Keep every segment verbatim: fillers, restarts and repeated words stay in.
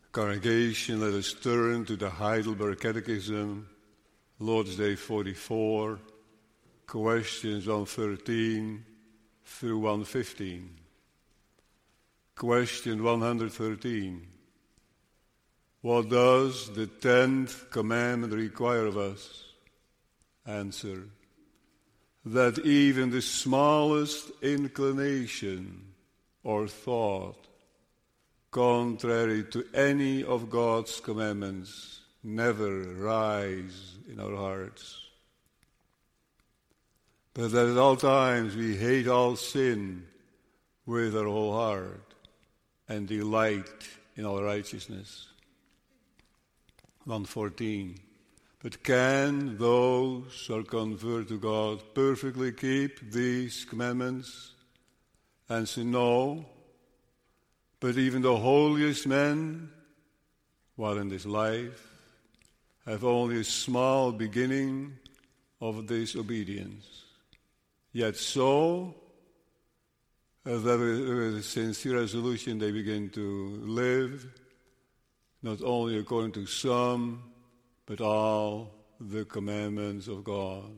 Congregation, let us turn to the Heidelberg Catechism, Lord's Day forty-four, questions one thirteen through one fifteen. Question one hundred thirteen. What does the tenth commandment require of us? Answer: that even the smallest inclination or thought contrary to any of God's commandments never rise in our hearts, but that at all times we hate all sin with our whole heart and delight in all righteousness. one fourteen. But can those who are converted to God perfectly keep these commandments? Answer: no. But even the holiest men, while in this life, have only a small beginning of this obedience. Yet so, as that with a sincere resolution they begin to live, not only according to some, but all the commandments of God.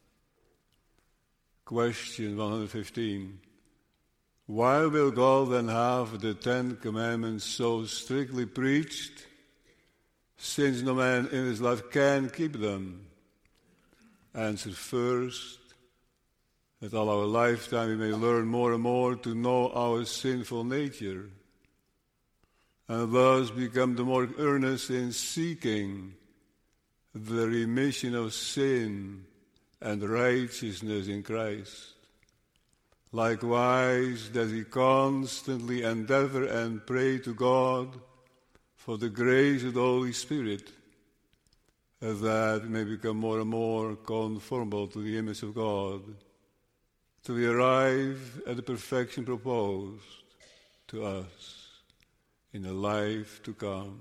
Question one hundred fifteen. Why will God then have the Ten Commandments so strictly preached, since no man in his life can keep them? Answer: first, that all our lifetime we may learn more and more to know our sinful nature, and thus become the more earnest in seeking the remission of sin and righteousness in Christ. Likewise, that we constantly endeavor and pray to God for the grace of the Holy Spirit, that we may become more and more conformable to the image of God, till we arrive at the perfection proposed to us in the life to come.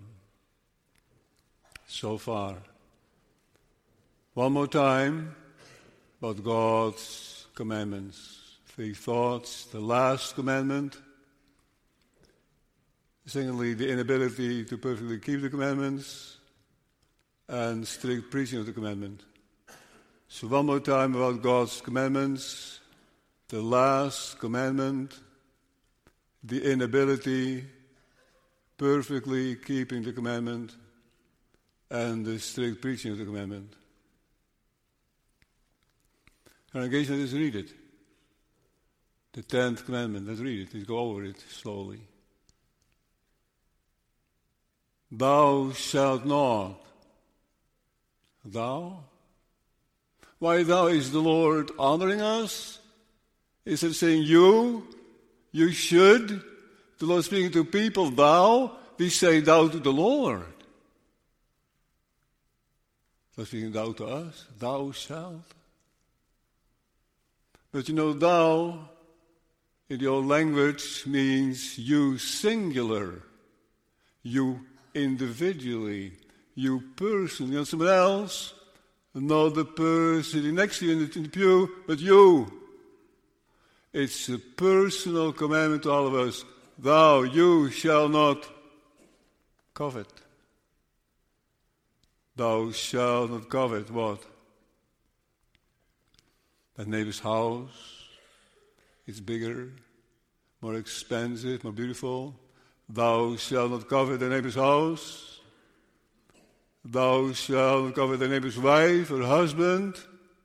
So far. One more time about God's commandments. Three thoughts. The last commandment. Secondly, the inability to perfectly keep the commandments. And strict preaching of the commandment. So one more time about God's commandments. The last commandment. The inability perfectly keeping the commandment. And the strict preaching of the commandment. Congregation, let's read it. The tenth commandment, let's read it. Let's go over it slowly. Thou shalt not. Thou? Why thou? Is the Lord honoring us? Is it saying you? You should? The Lord speaking to people, thou? We say thou to the Lord. Lord speaking thou to us. Thou shalt. But you know, thou in the old language means you singular, you individually, you personally, not someone else, not the person next to you in the, in the pew, but you. It's a personal commandment to all of us. Thou, you shall not covet. Thou shalt not covet what? That neighbor's house. It's bigger, more expensive, more beautiful. Thou shalt not covet thy neighbor's house. Thou shalt not covet thy neighbor's wife or husband.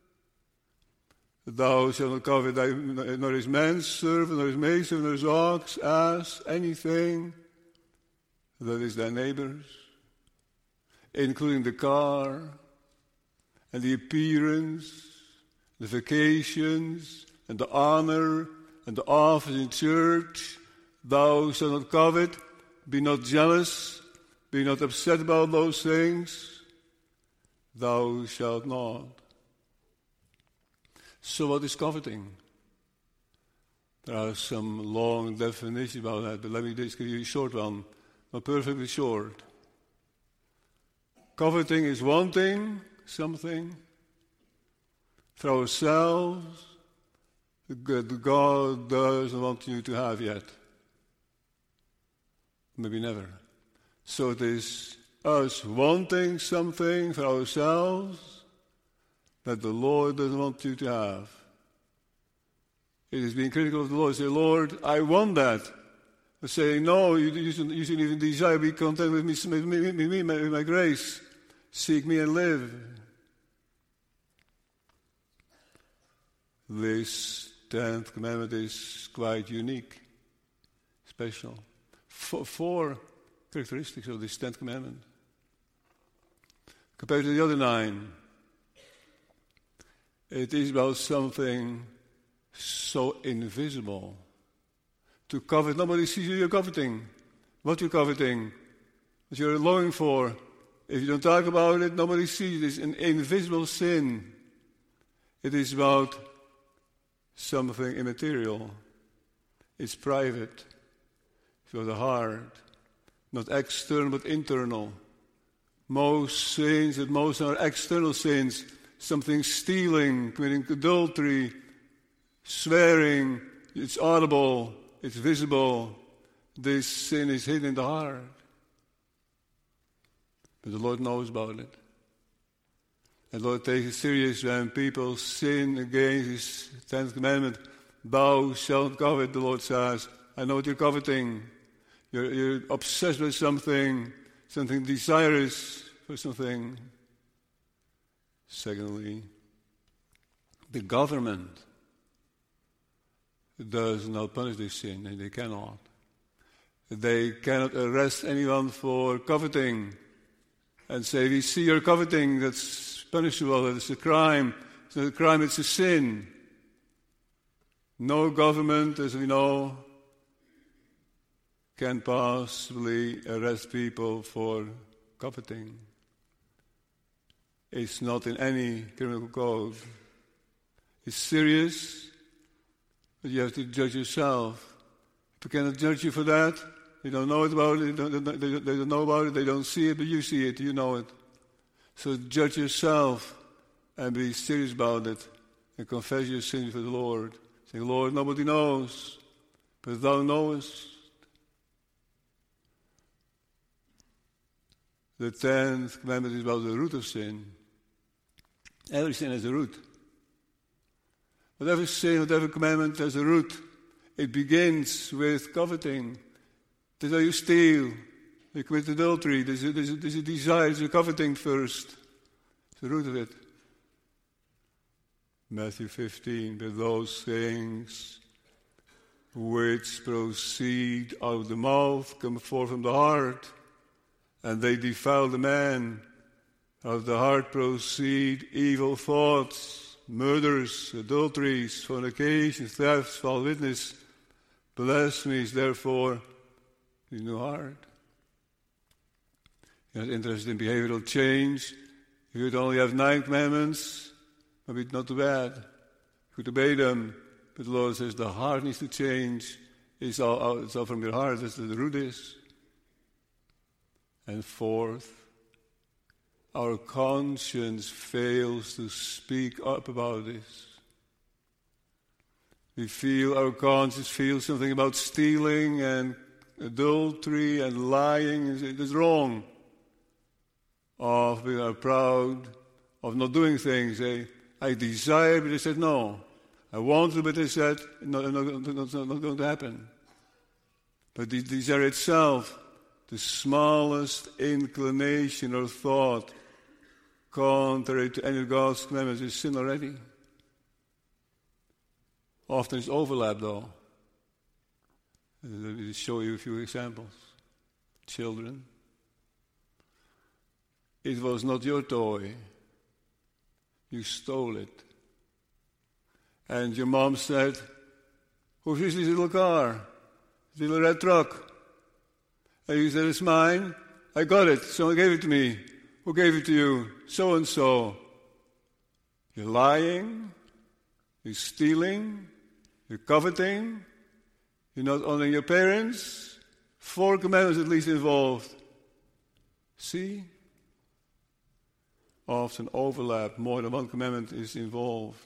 Thou shalt not covet thy, nor his manservant, nor his maidservant, nor his ox, ass, anything that is thy neighbor's, including the car and the appearance, the vacations, and the honor, and the office in church. Thou shalt not covet. Be not jealous. Be not upset about those things. Thou shalt not. So what is coveting? There are some long definitions about that, but let me just give you a short one, not perfectly short. Coveting is wanting something for ourselves that God doesn't want you to have yet. Maybe never. So it is us wanting something for ourselves that the Lord doesn't want you to have. It is being critical of the Lord. Say, Lord, I want that. But saying, no, you, you, shouldn't, you shouldn't even desire, be content with me, with me, with me, with my grace. Seek me and live. This tenth commandment is quite unique, special. Four, four characteristics of this tenth commandment. Compared to the other nine, it is about something so invisible. To covet, nobody sees you, you're coveting. What you're coveting, what you're longing for. If you don't talk about it, nobody sees it. It's an invisible sin. It is about something immaterial. It's private. It's for the heart. Not external, but internal. Most sins, at most are external sins. Something stealing, committing adultery, swearing. It's audible. It's visible. This sin is hidden in the heart. But the Lord knows about it. And the Lord takes it serious when people sin against His tenth commandment. Thou shalt covet, the Lord says. I know what you're coveting. You're, you're obsessed with something, something desirous for something. Secondly, the government does not punish this sin, and they cannot. They cannot arrest anyone for coveting and say, we see you're coveting, that's punishable, that's a crime. It's not a crime, it's a sin. No government, as we know, can possibly arrest people for coveting. It's not in any criminal code. It's serious, but you have to judge yourself. People cannot judge you for that. They don't know it about it. They don't, they, don't, they don't know about it. They don't see it, but you see it. You know it. So judge yourself and be serious about it and confess your sins for the Lord. Say, Lord, nobody knows, but Thou knowest. The tenth commandment is about the root of sin. Every sin has a root. Whatever sin, whatever commandment has a root. It begins with coveting. That's how you steal. You commit adultery. There's a, there's a, there's a desire, there's a coveting first. It's the root of it. Matthew fifteen, but those things which proceed out of the mouth come forth from the heart, and they defile the man. Out of the heart proceed evil thoughts, murders, adulteries, fornications, thefts, false witness, blasphemies, therefore, in the heart. You're not interested in behavioral change. If you would only have nine commandments, maybe not too bad. You could obey them. But the Lord says the heart needs to change. It's all, it's all from your heart. That's what the root is. And fourth, our conscience fails to speak up about this. We feel, our conscience feels something about stealing and adultery and lying. It's wrong. Of we are proud of not doing things. I, I desire, but they said no. I want to, but they said no, no, no, no, no, not going to happen. But the desire itself, the smallest inclination or thought, contrary to any of God's commandments, is sin already. Often it's overlap, though. Let me show you a few examples. Children. It was not your toy. You stole it. And your mom said, who's this little car? This little red truck? And you said, it's mine. I got it. Someone gave it to me. Who gave it to you? So-and-so. You're lying. You're stealing. You're coveting. You're not honoring your parents. Four commandments at least involved. See? Often overlap. More than one commandment is involved.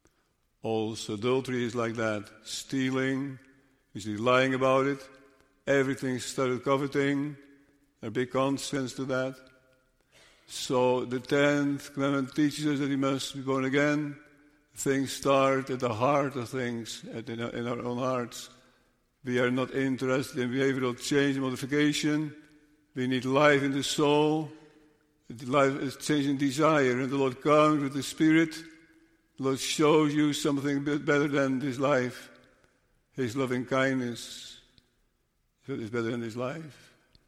Also, adultery is like that. Stealing, usually lying about it. everything started coveting. A big consequence to that. So the tenth commandment teaches us that we must be born again. Things start at the heart of things, at in, our, in our own hearts. We are not interested in behavioral change and modification. We need life in the soul. Life is changing desire. And the Lord comes with the Spirit. The Lord shows you something better than this life. His loving kindness is better than this life.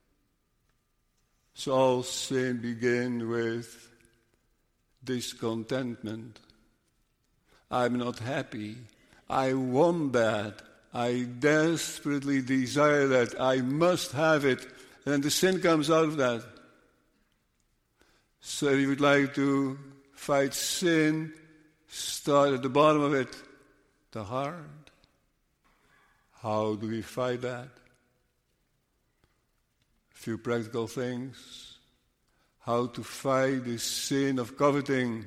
So all sin begins with discontentment. I'm not happy. I want that. I desperately desire that. I must have it. And then the sin comes out of that. So if you would like to fight sin, start at the bottom of it, the heart. How do we fight that? A few practical things. How to fight the sin of coveting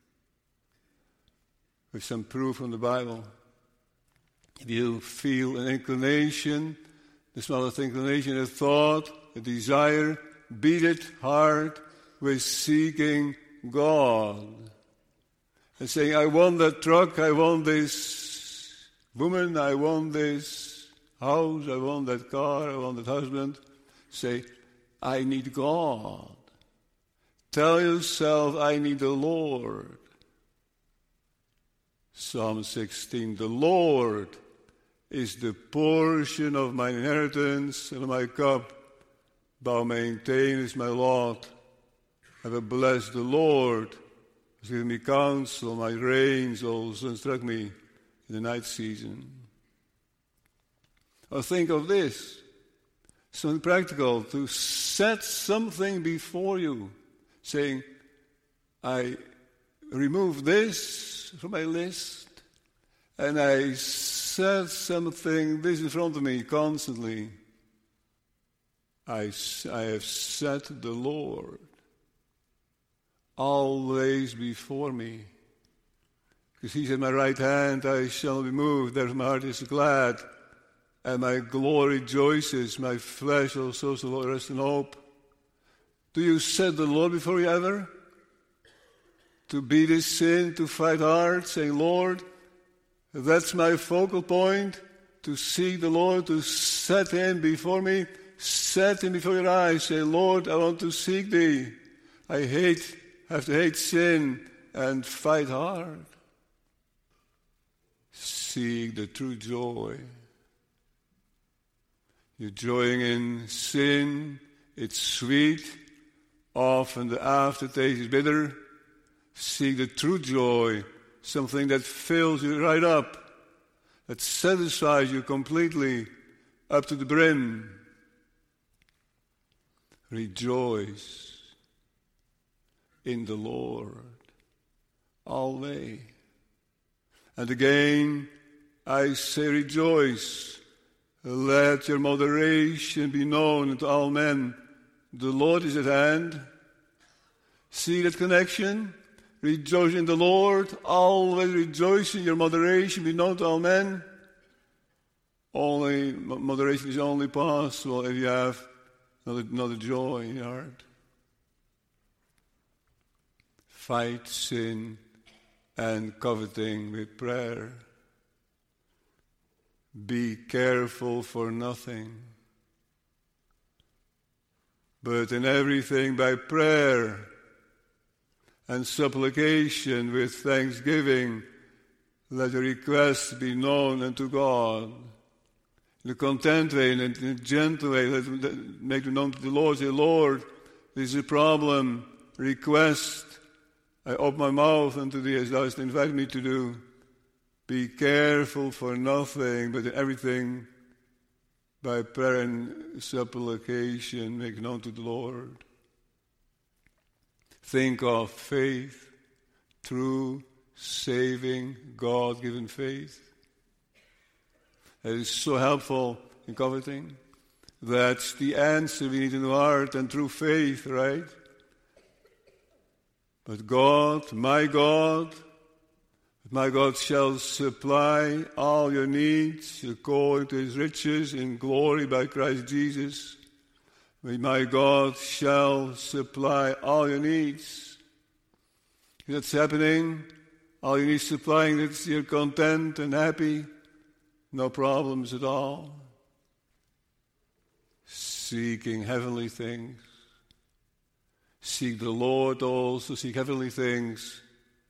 with some proof from the Bible. If you feel an inclination, the smallest inclination, a thought, a desire, beat it hard with seeking God. And saying, I want that truck, I want this woman, I want this house, I want that car, I want that husband. Say, I need God. Tell yourself, I need the Lord. Psalm sixteen, the Lord is the portion of my inheritance and of my cup. Thou maintainest my lot. I will bless the Lord. He's given me counsel. My reins also instruct me in the night season. Or think of this. Something practical, to set something before you, saying, I remove this from my list, and I set something, this in front of me constantly. I, I have set the Lord always before me. Because he's at my right hand, I shall not be moved. Therefore my heart is glad, and my glory rejoices. My flesh also shall rest in hope. Do you set the Lord before you ever? To beat his sin, to fight hard, saying, Lord, that's my focal point, to seek the Lord, to set him before me, set him before your eyes. Say, Lord, I want to seek thee. I hate, have to hate sin and fight hard. Seek the true joy. You're joying in sin, it's sweet. Often the aftertaste is bitter. Seek the true joy, something that fills you right up, that satisfies you completely up to the brim. Rejoice in the Lord always. And again, I say rejoice. Let your moderation be known unto all men. The Lord is at hand. See that connection? Rejoice in the Lord. Always rejoice in your moderation. Be known to all men. Only moderation is only possible if you have another, another joy in your heart. Fight sin and coveting with prayer. Be careful for nothing, but in everything by prayer and supplication with thanksgiving, let your requests be known unto God. In a content way, in a gentle way, let them make them known to the Lord. Say, Lord, this is a problem, request. I open my mouth unto thee as thou hast invited me to do. Be careful for nothing, but in everything by prayer and supplication make known to the Lord. Think of faith, true, saving, God-given faith. It is so helpful in coveting. That's the answer we need in our heart, and true faith, right? But God, my God, My God shall supply all your needs according to his riches in glory by Christ Jesus. My God shall supply all your needs. If that's happening, all your needs supplying, that you're content and happy, no problems at all. Seeking heavenly things. Seek the Lord also, seek heavenly things.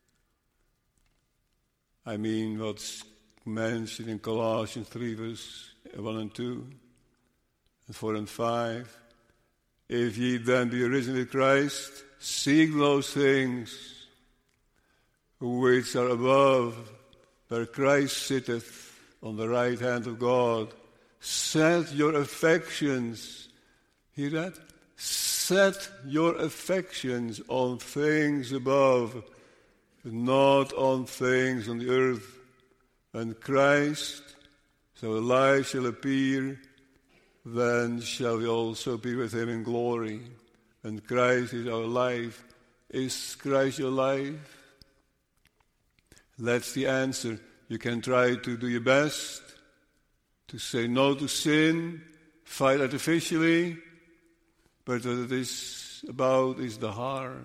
I mean what's mentioned in Colossians three, verse one and two, and four and five. If ye then be risen with Christ, seek those things which are above, where Christ sitteth on the right hand of God. Set your affections, hear that? Set your affections on things above, not on things on the earth. When Christ, so life shall appear, then shall we also be with him in glory. When Christ is our life, is Christ your life? That's the answer. You can try to do your best, to say no to sin, fight artificially, but what it is about is the heart.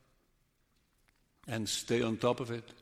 And stay on top of it.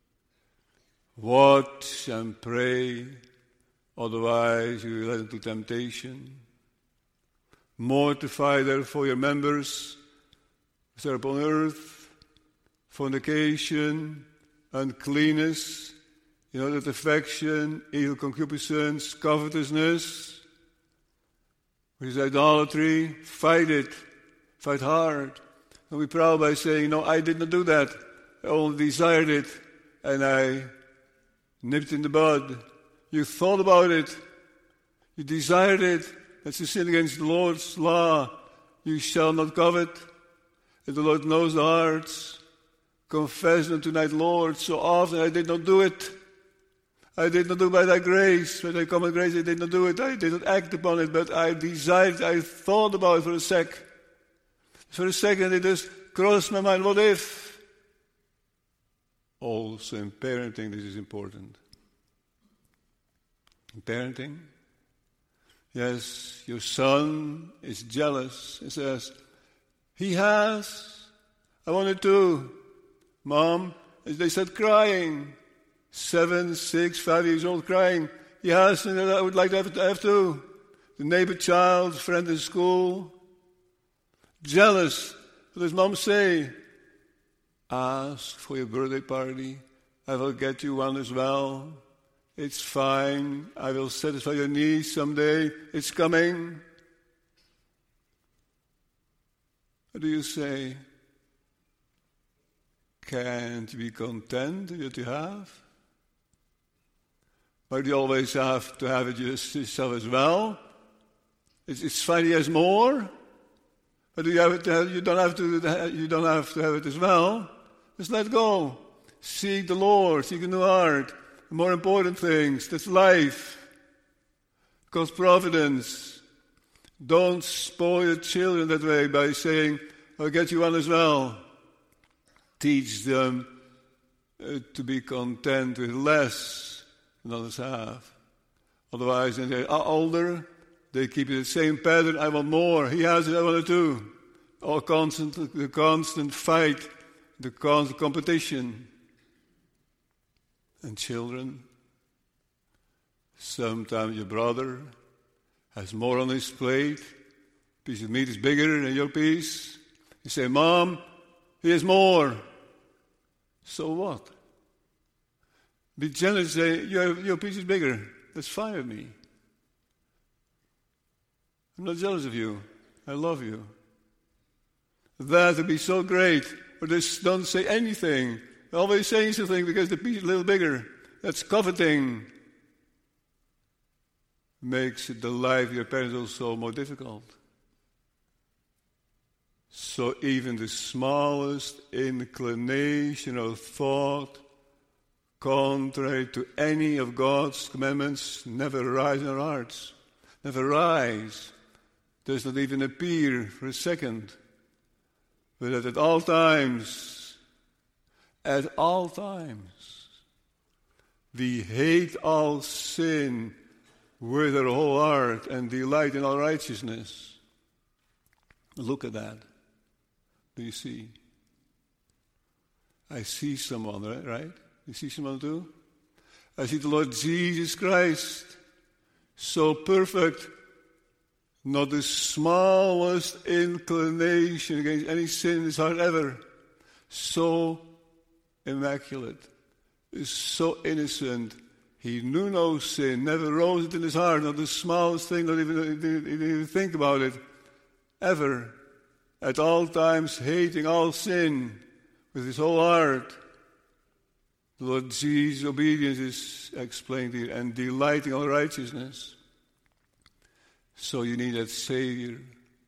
Watch and pray, otherwise you will let into temptation. Mortify therefore your members which are upon earth, fornication, uncleanness, inordinate affection, evil concupiscence, covetousness, which is idolatry. Fight it, fight hard. Don't be proud by saying, no, I did not do that. I only desired it, and I nipped in the bud. You thought about it. You desired it. That's a sin against the Lord's law. You shall not covet. And the Lord knows the hearts. Confess them tonight, Lord. So often I did not do it. I did not do it by thy grace. By thy common grace, I did not do it. I did not act upon it, but I desired, I thought about it for a sec. For a second, it just crossed my mind, what if? Also in parenting, this is important. In parenting, yes, your son is jealous. He says, he has, I wanted to. Mom, they start crying. Seven, six, five years old crying. He has, and I would like to have, to have too. The neighbor child, friend in school. Jealous. What does mom say? Ask for your birthday party. I will get you one as well. It's fine. I will satisfy your needs someday. It's coming. What do you say? Can't you be content with what you have? Why do you always have to have it just yourself as well? It's, it's fine. He has more. But do you have it? To have, you don't have to. You don't have to have it as well. Just let go. Seek the Lord. Seek a new heart. The more important things. That's life. God's providence. Don't spoil your children that way by saying, "I'll get you one as well." Teach them uh, to be content with less than others have. Otherwise, when they are older, they keep the same pattern. I want more. He has it. I want it too. All constant, the constant fight, the constant competition. And children, sometimes your brother has more on his plate. Piece of meat is bigger than your piece. You say, "Mom, he has more." So what? Be generous. Say, your, your piece is bigger. That's fine with me. I'm not jealous of you. I love you. That would be so great. But just don't say anything. You're always saying something because the piece is a little bigger. That's coveting. Makes the life of your parents also more difficult. So even the smallest inclination of thought contrary to any of God's commandments never rise in our hearts. Never rise. Does not even appear for a second. But that at all times, at all times, We hate all sin with our whole heart and delight in all righteousness. Look at that. Do you see? I see someone, right? right? You see someone too? I see the Lord Jesus Christ, so perfect, not the smallest inclination against any sin in his heart ever. So immaculate, so innocent. He knew no sin, never rose it in his heart, not the smallest thing, not even, didn't even think about it, ever. At all times hating all sin with his whole heart. The Lord Jesus' obedience is explained here, and delighting all righteousness. So you need that Savior.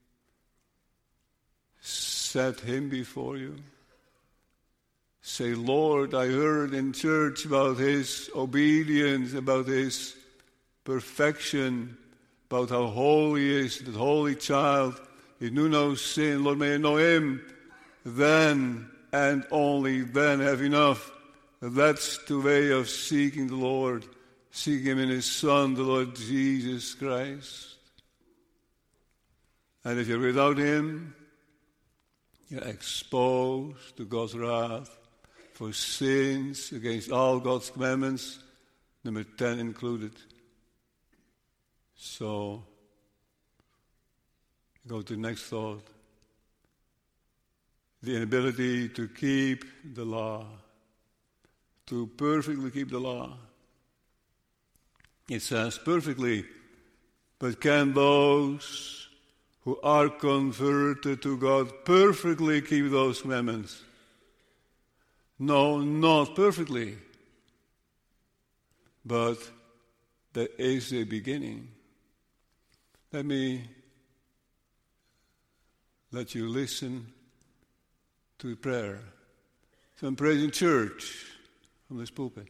Set him before you. Say, Lord, I heard in church about his obedience, about his perfection, about how holy he is, that holy child. He knew no sin. Lord, may I know him. Then and only then have enough. That's the way of seeking the Lord. Seek him in his Son, the Lord Jesus Christ. And if you're without him, you're exposed to God's wrath for sins against all God's commandments, number ten included. So, go to the next thought. The inability to keep the law, to perfectly keep the law. It says perfectly, but can those who are converted to God perfectly keep those commandments? No, not perfectly. But there is a beginning. Let me let you listen to prayer. So I'm praying in church from this pulpit.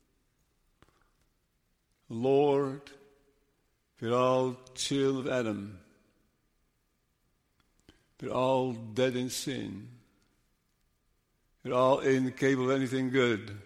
Lord, we're all children of Adam. We're all dead in sin. We're all incapable of anything good.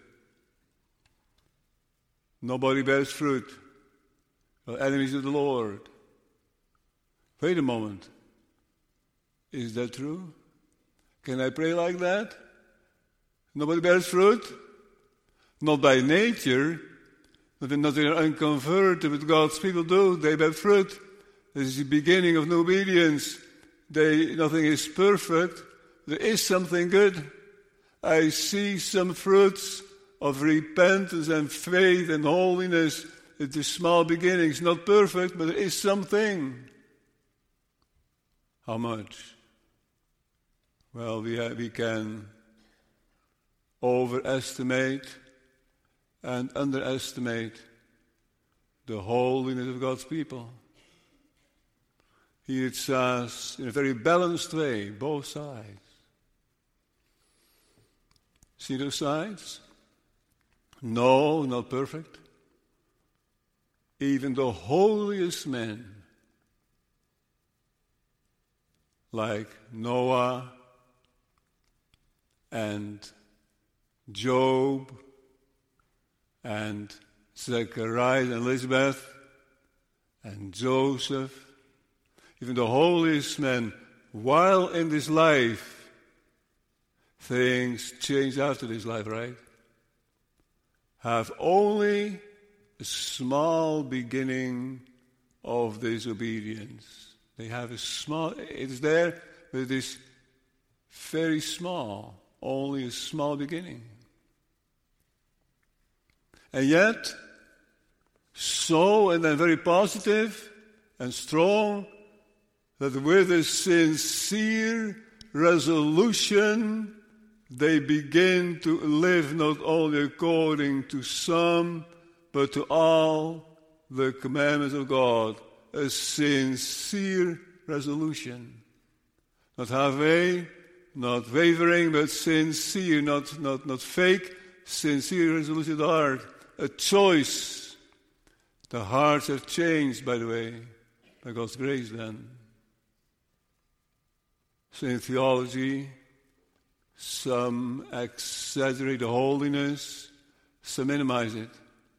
Nobody bears fruit. We're enemies of the Lord. Wait a moment. Is that true? Can I pray like that? Nobody bears fruit? Not by nature. Not that they're unconverted, but God's people do. They bear fruit. This is the beginning of new obedience. They, nothing is perfect. There is something good. I see some fruits of repentance and faith and holiness. It's a small beginning. It's not perfect, but there is something. How much? Well, we, have, we can overestimate and underestimate the holiness of God's people. Here it says, in a very balanced way, both sides. See those sides? No, not perfect. Even the holiest men, like Noah and Job and Zechariah and Elizabeth and Joseph, even the holiest men, while in this life, things change after this life, right? Have only a small beginning of disobedience. They have a small, it's there, but it is very small, only a small beginning. And yet, so and then very positive and strong, that with a sincere resolution, they begin to live not only according to some, but to all the commandments of God. A sincere resolution. Not halfway, not wavering, but sincere, not, not, not fake, sincere resolution of the heart. A choice. The hearts have changed, by the way, by God's grace then. So in theology, some exaggerate the holiness, some minimize it.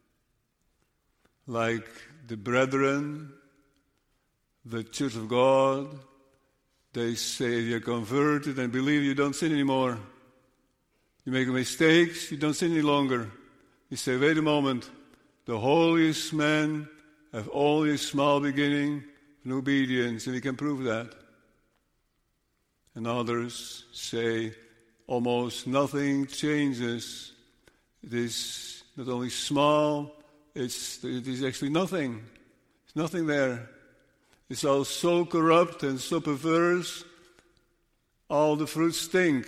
like the brethren, the Church of God. They say you're converted and believe you don't sin anymore. You make mistakes, you don't sin any longer. You say, wait a moment, the holiest men have only a small beginning in obedience, and we can prove that. And others say, almost nothing changes. It is not only small, it's, it is actually nothing. There's nothing there. It's all so corrupt and so perverse, all the fruits stink.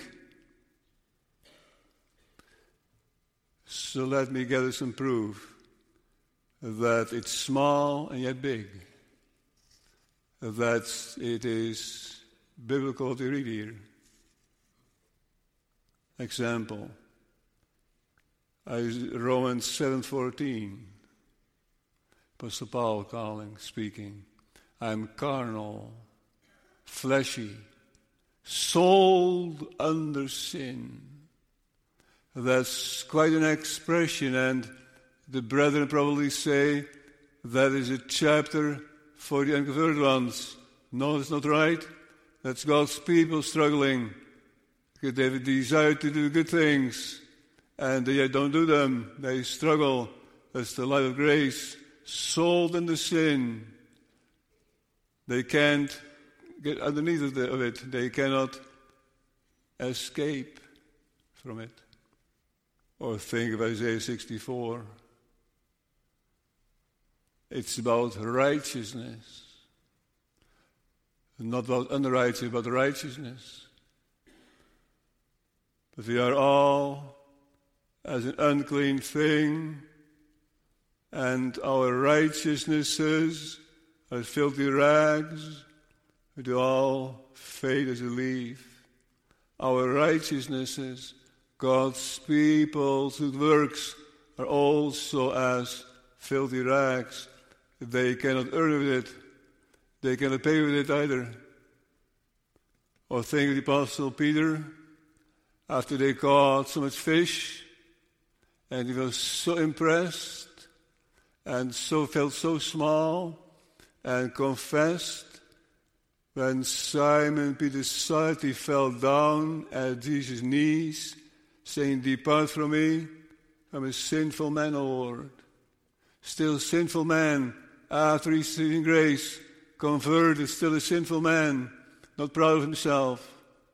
So let me gather some proof that it's small and yet big. That it is biblical to read here. Example, Romans seven fourteen. Apostle Paul calling, speaking. I'm carnal, fleshy, sold under sin. That's quite an expression, and the brethren probably say that is a chapter for the unconverted ones. No, that's not right. That's God's people struggling. Because they have a desire to do good things, and they don't do them. They struggle. That's the life of grace. Sold into sin. They can't get underneath of, the, of it. They cannot escape from it. Or think of Isaiah sixty-four. It's about righteousness. Not about unrighteousness, but righteousness. But we are all as an unclean thing, and our righteousnesses as filthy rags, we do all fade as a leaf. Our righteousnesses, God's people's good works, are also as filthy rags. They cannot earn with it. They cannot pay with it either. Or think of the Apostle Peter, after they caught so much fish, and he was so impressed, and so felt so small, and confessed. When Simon Peter saw it, he fell down at Jesus' knees, saying, depart from me, I'm a sinful man, O Lord. Still sinful man, after receiving grace, converted, still a sinful man, not proud of himself.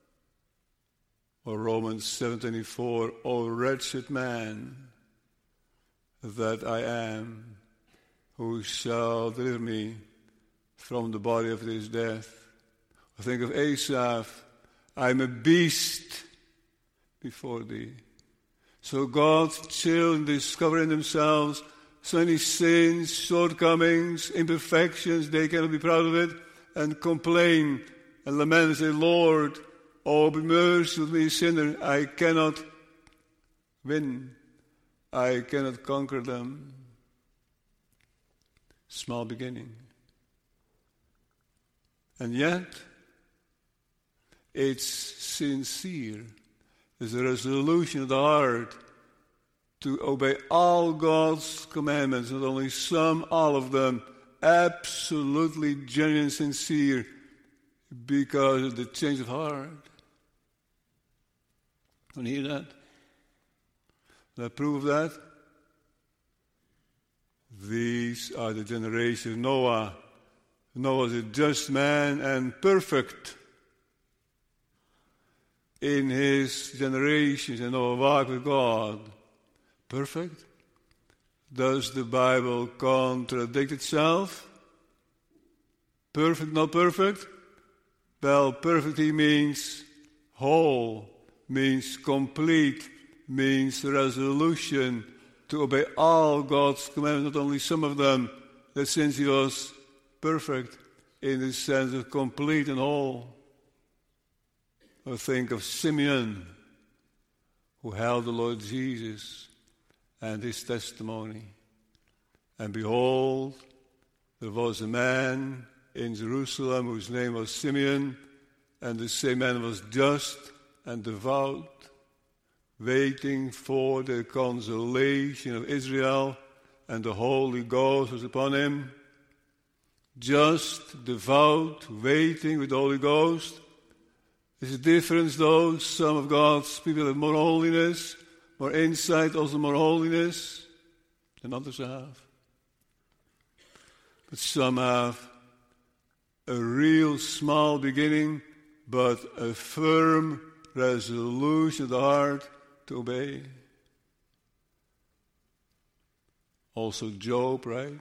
Or Romans seven twenty-four, O wretched man that I am, who shall deliver me from the body of this death? I think of Asaph, I'm a beast before thee. So God's children discover in themselves so many sins, shortcomings, imperfections, they cannot be proud of it, and complain and lament and say, Lord, oh, be merciful to me, sinner. I cannot win. I cannot conquer them. Small beginning. And yet, it's sincere. It's a resolution of the heart to obey all God's commandments, not only some, all of them, absolutely genuine, sincere, because of the change of heart. Don't you hear that? Can I prove that? These are the generation of Noah. Noah was a just man and perfect in his generations, and Noah walked with God. Perfect? Does the Bible contradict itself? Perfect, not perfect? Well, perfect he means whole, means complete, means resolution to obey all God's commandments, not only some of them, that since he was perfect in the sense of complete and whole. Or think of Simeon, who held the Lord Jesus and his testimony. And behold, there was a man in Jerusalem whose name was Simeon, and the same man was just and devout, waiting for the consolation of Israel, and the Holy Ghost was upon him. Just, devout, waiting with the Holy Ghost. There's a difference though. Some of God's people have more holiness, more insight, also more holiness than others have. But some have a real small beginning, but a firm resolution of the heart to obey. Also Job, right?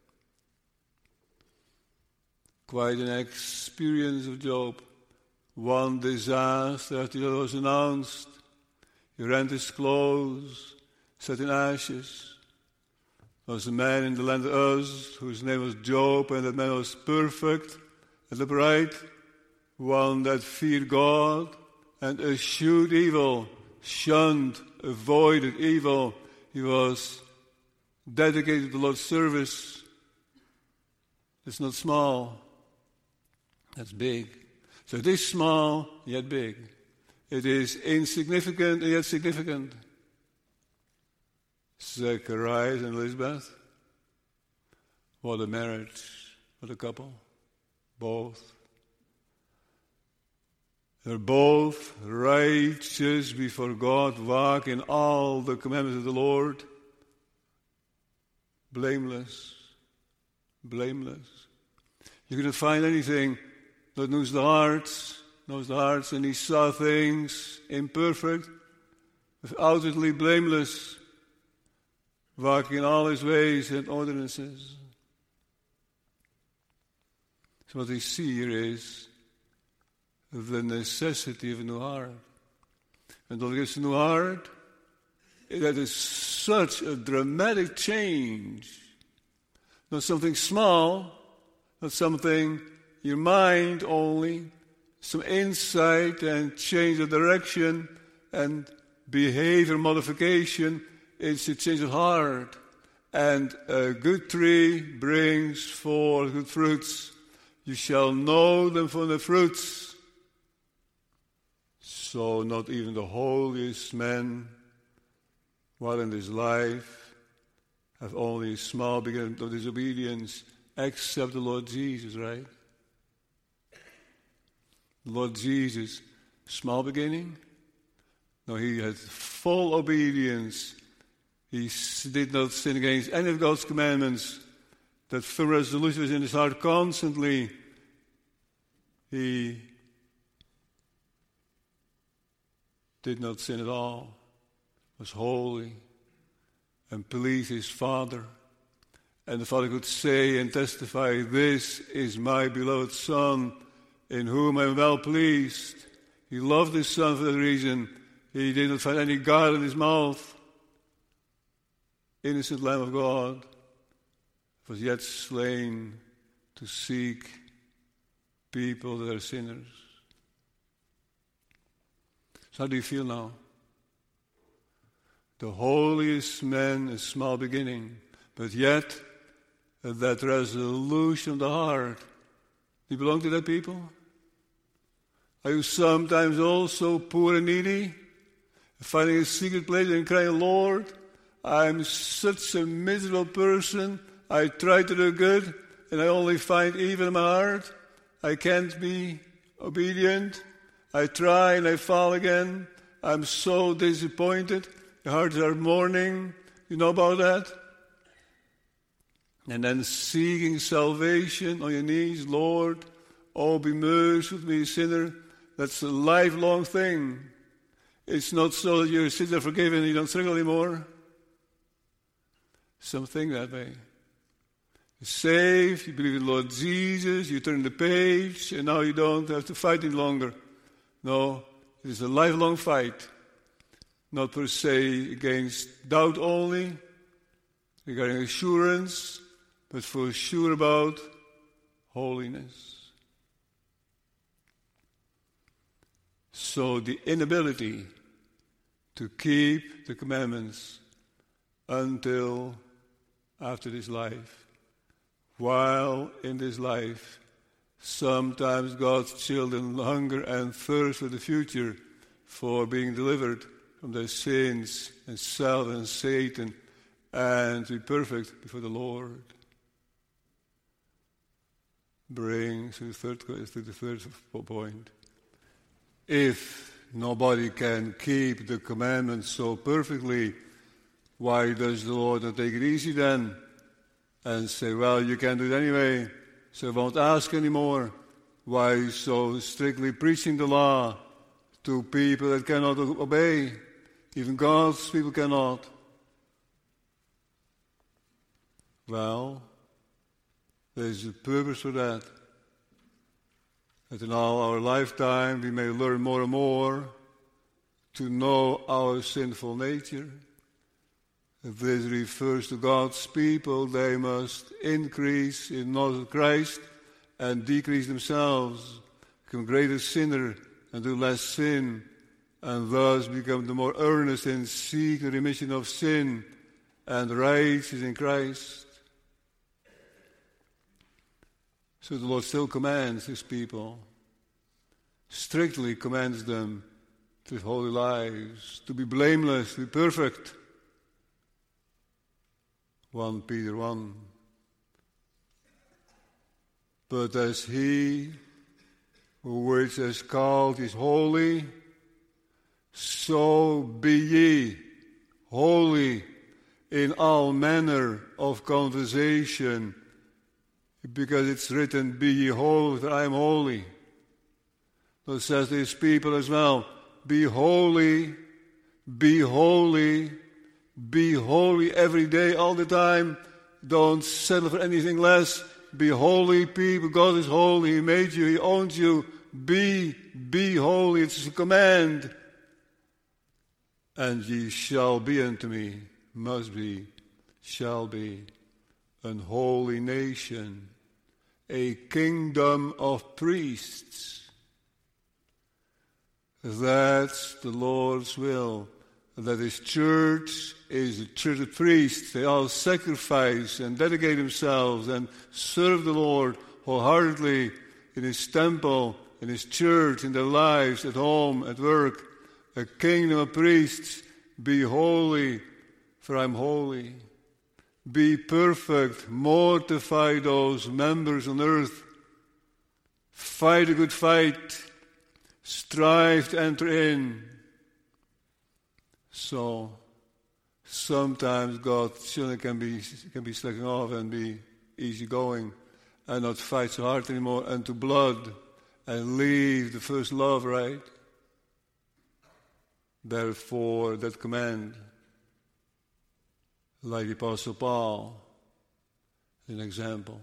Quite an experience of Job. One disaster after the other was announced. He rent his clothes, set in ashes. There was a man in the land of Uz whose name was Job, and that man was perfect and upright, one that feared God and eschewed evil, shunned, avoided evil. He was dedicated to the Lord's service. It's not small. That's big. So it is small, yet big. It is insignificant, and yet significant. Zacharias and Elizabeth. What a marriage. What a couple. Both. They're both righteous before God, walk in all the commandments of the Lord. Blameless. Blameless. You couldn't find anything. God knows the hearts, knows the hearts, and he saw things imperfect, but outwardly blameless, walking in all his ways and ordinances. So what we see here is the necessity of a new heart. And God gives a new heart, that is such a dramatic change. Not something small, not something your mind only, some insight and change of direction and behavior modification. It's a change of heart. And a good tree brings forth good fruits. You shall know them from the fruits. So not even the holiest men, while in this life, have only a small beginning of disobedience, except the Lord Jesus, right? Lord Jesus, small beginning? No, he had full obedience. He did not sin against any of God's commandments. That firm resolution was in his heart constantly. He did not sin at all. Was holy and pleased his Father. And the Father could say and testify, "This is my beloved Son, in whom I am well pleased." He loved his Son for that reason. He did not find any guile in his mouth. Innocent Lamb of God was yet slain to seek people that are sinners. So how do you feel now? The holiest man, a small beginning, but yet that resolution of the heart. Do you belong to that people? Are you sometimes also poor and needy, finding a secret place and crying, "Lord, I'm such a miserable person. I try to do good, and I only find evil in my heart. I can't be obedient. I try and I fall again. I'm so disappointed." Your hearts are mourning. You know about that? And then seeking salvation on your knees. "Lord, oh, be merciful to me, a sinner." That's a lifelong thing. It's not so that your sins are forgiven and you don't struggle anymore. Something that way. You're saved, you believe in Lord Jesus, you turn the page, and now you don't have to fight any longer. No, it is a lifelong fight. Not per se against doubt only, regarding assurance, but for sure about holiness. So the inability to keep the commandments until after this life, while in this life, sometimes God's children hunger and thirst for the future, for being delivered from their sins and self and Satan, and to be perfect before the Lord. Brings to the third, to the third point. If nobody can keep the commandments so perfectly, why does the Lord not take it easy then and say, well, you can't do it anyway, so I won't ask anymore? Why so strictly preaching the law to people that cannot obey? Even God's people cannot. Well, there's a purpose for that. That in all our lifetime we may learn more and more to know our sinful nature. If this refers to God's people, they must increase in knowledge of Christ and decrease themselves, become a greater sinner and do less sin, and thus become the more earnest in seeking the remission of sin and righteous in Christ. So the Lord still commands His people, strictly commands them to live holy lives, to be blameless, to be perfect. First Peter one. But as He which is called is holy, so be ye holy in all manner of conversation, because it's written, be ye holy, for I am holy. So it says to His people as well, be holy, be holy, be holy every day, all the time. Don't settle for anything less. Be holy, people. God is holy. He made you. He owns you. Be, be holy. It's a command. And ye shall be unto me, must be, shall be, an holy nation, a kingdom of priests. That's the Lord's will. That His church is a church of priests. They all sacrifice and dedicate themselves and serve the Lord wholeheartedly in His temple, in His church, in their lives, at home, at work. A kingdom of priests. Be holy, for I'm holy. Be perfect. Mortify those members on earth. Fight a good fight. Strive to enter in. So, sometimes God surely can be can be slacking off and be easygoing and not fight so hard anymore and to blood and leave the first love, right? Therefore, that command, like the Apostle Paul, is an example.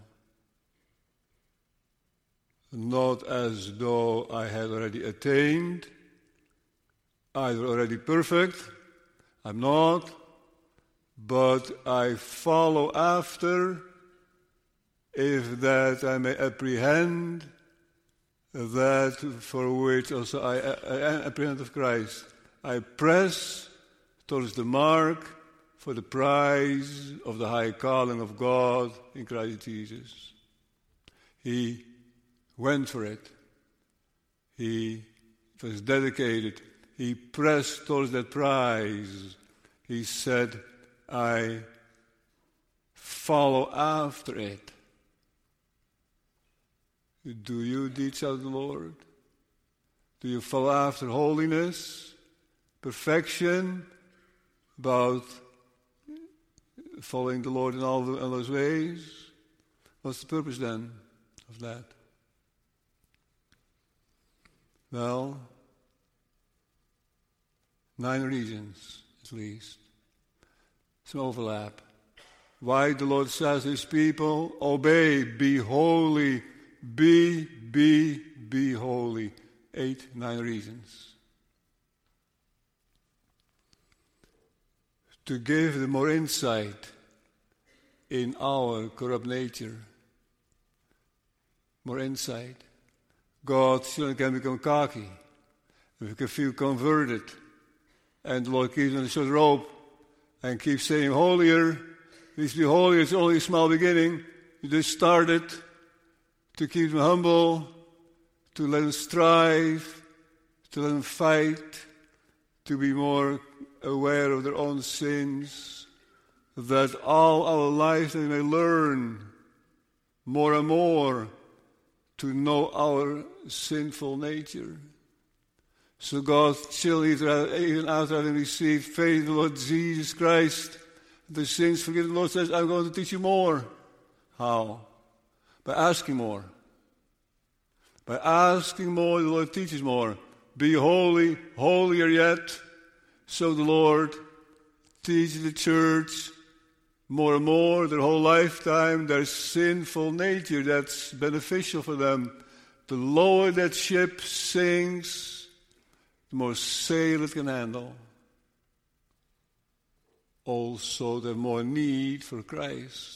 Not as though I had already attained, either already perfect, I'm not, but I follow after, if that I may apprehend that for which also I, I apprehend of Christ. I press towards the mark for the prize of the high calling of God in Christ Jesus. He went for it. He was dedicated. He pressed towards that prize. He said, I follow after it. Do you teach out the Lord? Do you follow after holiness, perfection, about following the Lord in all, the, all those ways? What's the purpose then of that? Well, nine reasons, at least. Some overlap. Why the Lord says to His people, obey, be holy, be, be, be holy. Eight, nine reasons. To give them more insight in our corrupt nature. More insight. God's children can become cocky. We can feel converted. And the Lord keeps on a short rope and keeps saying, holier. Please be holier. It's only a small beginning. You just started to keep them humble, to let them strive, to let them fight, to be more aware of their own sins, that all our lives we may learn more and more to know our sinful nature. So God's children, even after having received faith in the Lord Jesus Christ, the sins forgiven, the Lord says, I'm going to teach you more. How? By asking more. By asking more, the Lord teaches more. Be holy, holier yet. So the Lord teaches the church more and more, their whole lifetime, their sinful nature that's beneficial for them. The lower that ship sinks, the more sail it can handle. Also, the more need for Christ.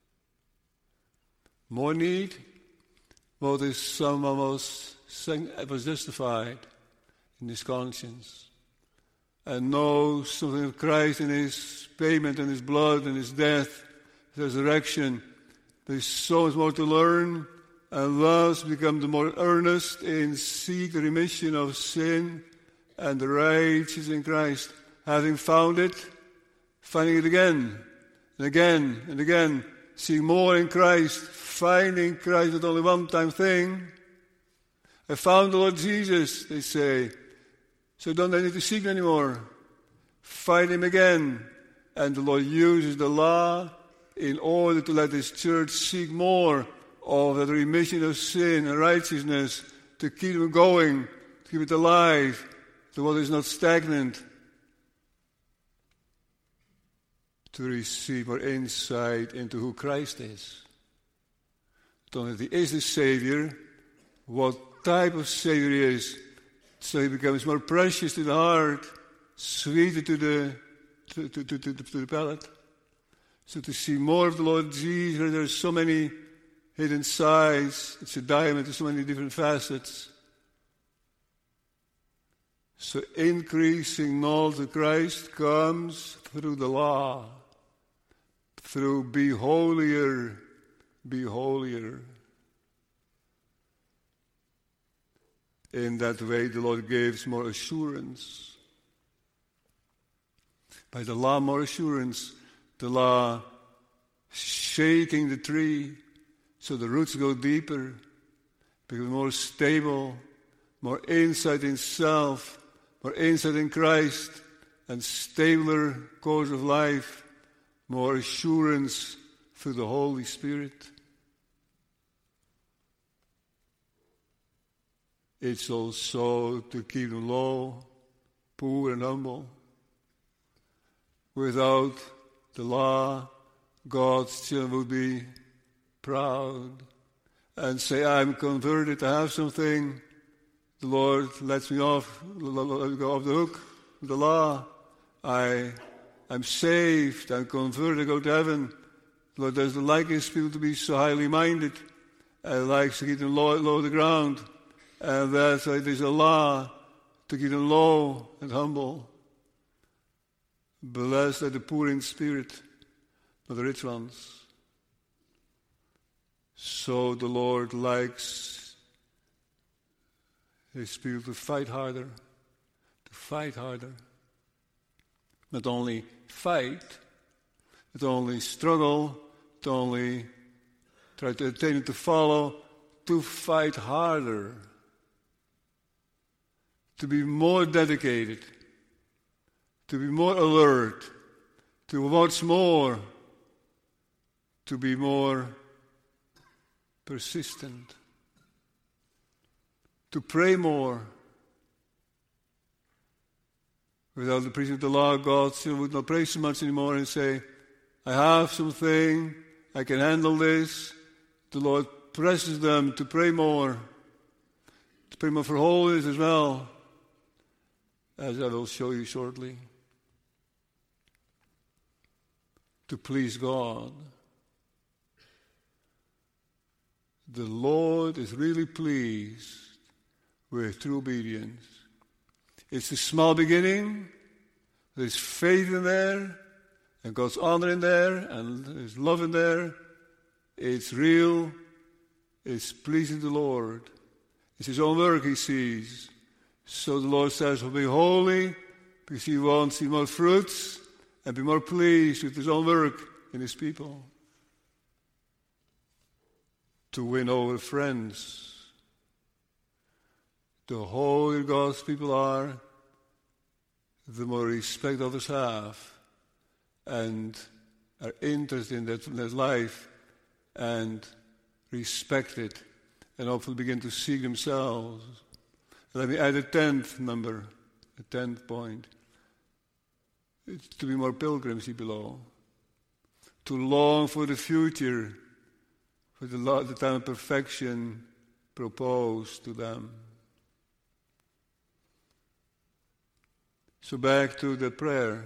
More need? Well, there's some almost was justified in his conscience and knows something of Christ in his payment and his blood and his death, his resurrection. There's so much more to learn, and thus become the more earnest in seek the remission of sin and the righteousness in Christ. Having found it, finding it again and again and again, seeing more in Christ, finding Christ not only one-time thing. I found the Lord Jesus, they say, so don't I need to seek him anymore. Find him again. And the Lord uses the law in order to let his church seek more of the remission of sin and righteousness, to keep it going, to keep it alive, to what is not stagnant, to receive more insight into who Christ is. Not only that he is the Savior, what type of Savior he is, so he becomes more precious to the heart, sweeter to the to, to, to, to, to the palate. So to see more of the Lord Jesus, there are so many hidden sides. It's a diamond, there's so many different facets. So increasing knowledge of Christ comes through the law, through be holier, be holier. In that way, the Lord gives more assurance. By the law, more assurance. The law shaking the tree so the roots go deeper, become more stable, more insight in self, more insight in Christ, and stabler course of life, more assurance through the Holy Spirit. It's also to keep them low, poor and humble. Without the law, God's children would be proud and say, I'm converted, I have something. The Lord lets me off, go off the hook with the law. I, I'm saved, I'm converted, I go to heaven. The Lord doesn't like his people to be so highly minded. He likes to keep them low, low to the ground. And that's why there's a law to keep them low and humble. Blessed are the poor in spirit, not the rich ones. So the Lord likes his people to fight harder, to fight harder. Not only fight, not only struggle, not only try to attain and to follow, to fight harder. To be more dedicated, to be more alert, to watch more, to be more persistent, to pray more. Without the preaching of the law, God still would not pray so much anymore and say, I have something, I can handle this. The Lord presses them to pray more, to pray more for holiness as well, as I will show you shortly. To please God. The Lord is really pleased with true obedience. It's a small beginning. There's faith in there, and God's honor in there, and there's love in there. It's real. It's pleasing the Lord. It's his own work he sees. So the Lord says, well, be holy, because he wants see more fruits, and be more pleased with his own work in his people. To win over friends. The holier God's people are, the more respect others have and are interested in that, that life and respect it and hopefully begin to seek themselves. Let me add a tenth number, a tenth point. It's to be more pilgrims here below. To long for the future, for the, the time of perfection proposed to them. So back to the prayer.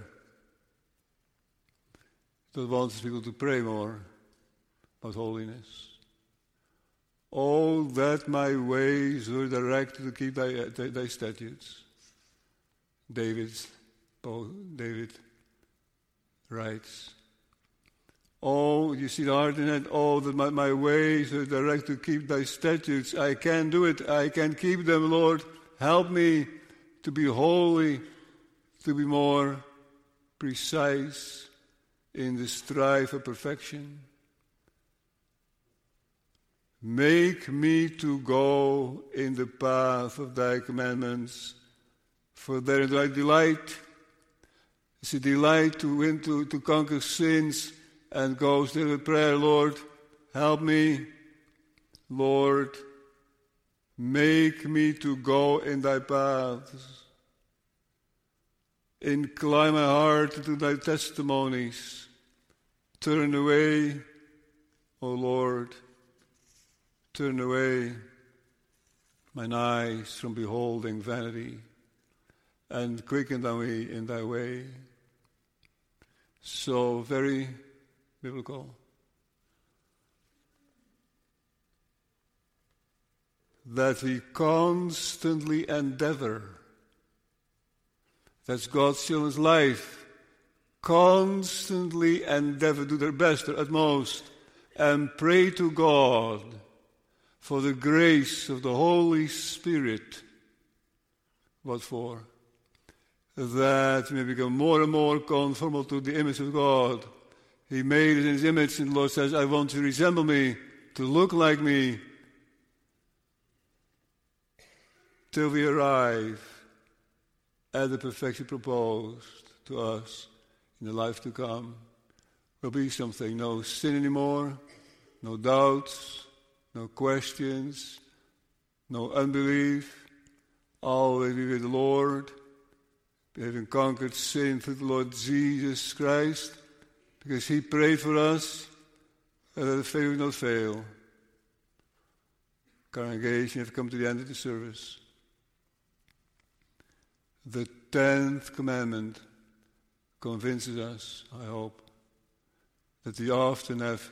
God wants people to pray more about holiness. Oh, that my ways were directed to keep thy, thy, thy statutes. David's, David writes. Oh, you see the heart in it. Oh, that my, my ways are directed to keep thy statutes. I can't do it. I can't keep them, Lord. Help me to be holy, to be more precise in the strive for perfection. Make me to go in the path of thy commandments, for therein do I delight. It's a delight to win, to, to conquer sins, and go still with prayer, Lord, help me. Lord, make me to go in thy paths. Incline my heart to thy testimonies. Turn away, O Lord, turn away mine eyes from beholding vanity, and quicken me in thy way. So very biblical. That we constantly endeavor, that's God's children's life, constantly endeavor, do their best, their utmost, and pray to God for the grace of the Holy Spirit. What for? That we may become more and more conformable to the image of God. He made it in his image, and the Lord says, I want you to resemble me, to look like me, till we arrive at the perfection proposed to us in the life to come. Will be something, no sin anymore, no doubts, no questions, no unbelief, always be with the Lord, having conquered sin through the Lord Jesus Christ, because he prayed for us, and that the faith will not fail. Congregation, you have come to the end of the service. The tenth commandment convinces us, I hope, that we often have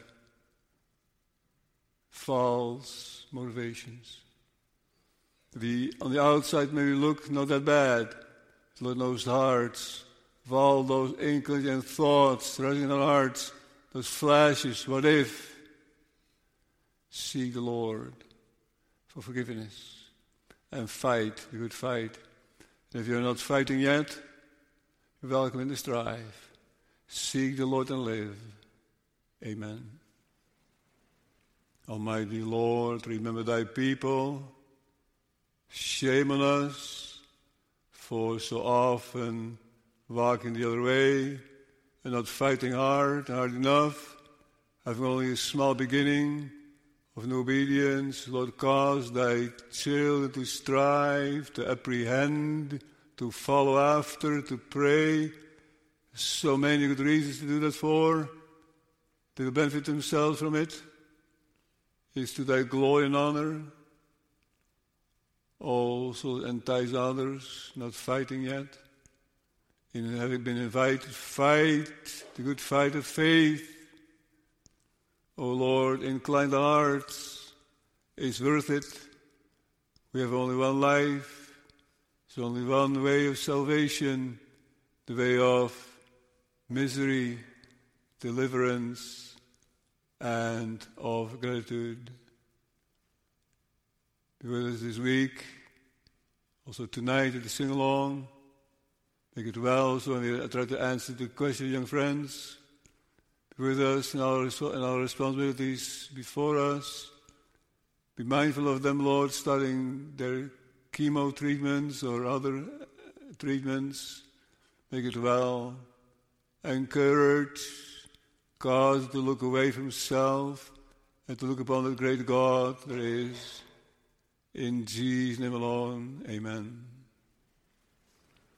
false motivations. We, on the outside, maybe look not that bad. The Lord knows the hearts of all those inklings and thoughts rising in our hearts, those flashes, what if? Seek the Lord for forgiveness and fight the good fight. And if you're not fighting yet, you're welcome in the strife. Seek the Lord and live. Amen. Almighty Lord, remember thy people. Shame on us for so often walking the other way and not fighting hard, hard enough, having only a small beginning of no obedience. Lord, cause thy children to strive, to apprehend, to follow after, to pray. So many good reasons to do that for. They will benefit themselves from it. It's to thy glory and honor. Also entice others, not fighting yet. In having been invited, fight the good fight of faith. O Lord, incline the hearts. It's worth it. We have only one life. There's only one way of salvation, the way of misery, deliverance, and of gratitude. Be with us this week, also tonight at the sing-along. Make it well. So when we try to answer the question, young friends, be with us in our, in our responsibilities before us. Be mindful of them, Lord, starting their chemo treatments or other treatments. Make it well. Encourage, cause to look away from self and to look upon the great God there is. In Jesus' name alone, amen.